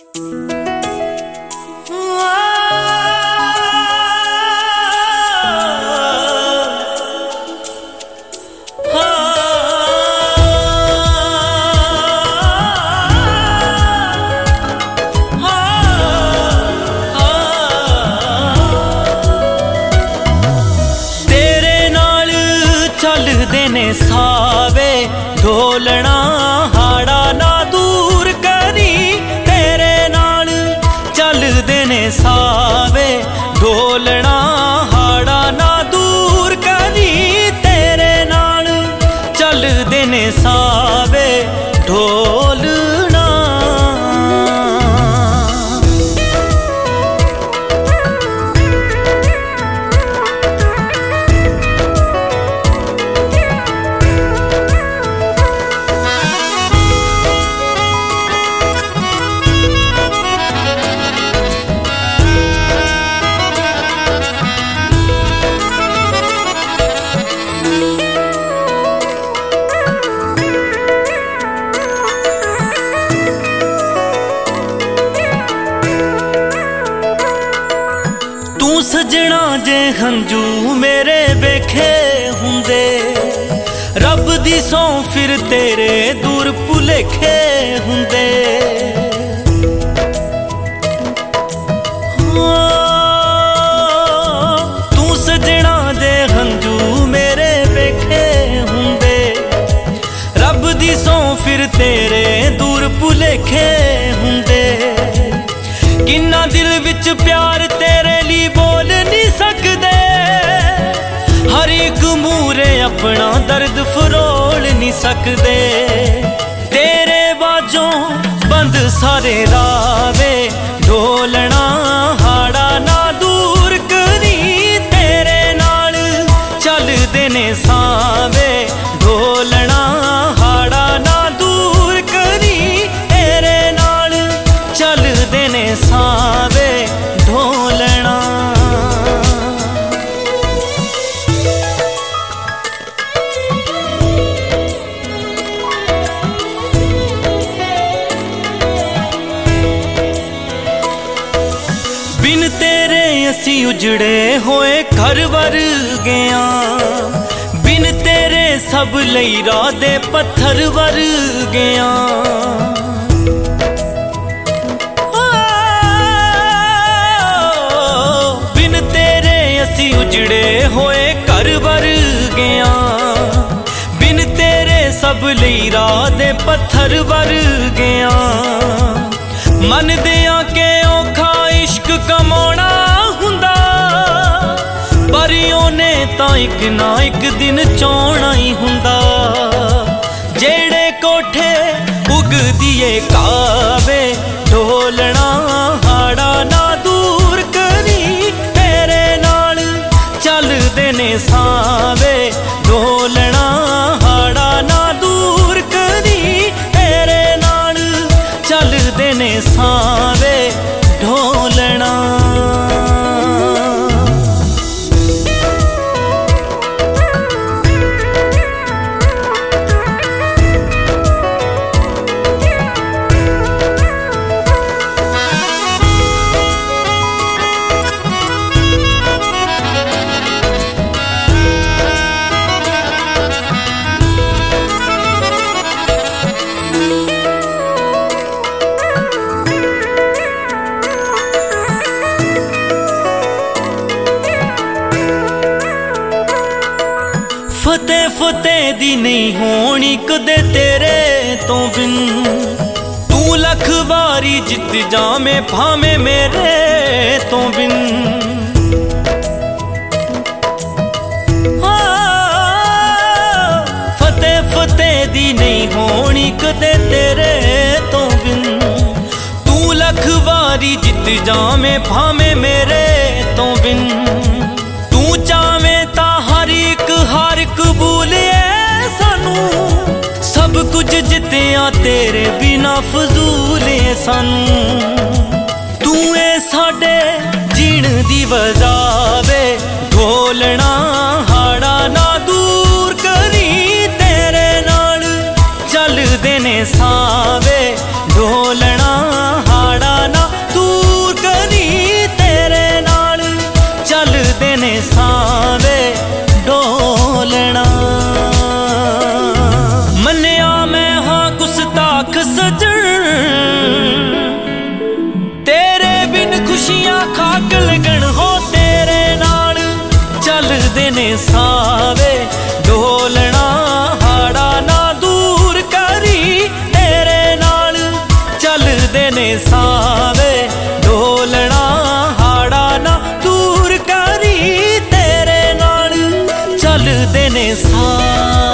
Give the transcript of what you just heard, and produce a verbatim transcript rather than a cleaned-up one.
सावे ढोलना हाड़ा ना दूर करी, तेरे नाल चलदे ने सावे ढोलना हाड़ा ना दूर करी, तेरे नाल चलदे ने सावे ढोलना। सजना जे हंजू मेरे वेखे हुंदे, रब दी सौं फिर तेरे दूर भुलेखे हुंदे। तू सजना जे हंजू मेरे वेखे हुंदे, रब दी सौं फिर तेरे दूर भुलेखे हुंदे। किन्ना दिल विच प्यार तेरे ली बोल नहीं सकदे, हर एक मूरे अपना दर्द फरोल नहीं सकदे। तेरे बाजों बंद सारे रावे ढोलना हाड़ा ना दूर करी, तेरे नाल चलदे ने सावे ढोलना हाड़ा ना दूर करी, तेरे नाल चलदे ने सावे ढोलना। बिन तेरे असी उजड़े होए घर वर गया, बिन तेरे सब लई राह दे पत्थर वर गया। बिन तेरे असी उजड़े होए घर वर गया, बिन तेरे सब लई राह दे पत्थर वर गया। मन दिया के औखा इश्क कमाना हुंदा, पर ओने तां इक ना इक दिन चौना ही हुंदा। जेड़े कोठे उगदिए कावे ढोलना हाड़ा ना दूर करी, तेरे नाल चलदे ने सावे ढोलना हाड़ा ना दूर करी, तेरे नाल चलदे ने सावे ढोलना। फतेह फतेह दी नहीं होनी कदे तेरे तो बिन, तू लख बारी जित जामे भावे मेरे तो बिन। फतेह फतेह दी नहीं होनी कदे तेरे तो बिन, तू लख बारी जित जामे भावे मेरे तो बिन। तू चावे ता हर एक हार कबूल है सानू, सब कुछ जित्तिया तेरे बिना फजूल है सानू। तू ए साडे जीण दी वजावे ढोलना हाड़ा ना दूर करी, तेरे नाल चलदे ने सावे ढोलना हाड़ा ਕਰਦੇ ਨੇ ਸਾਹ।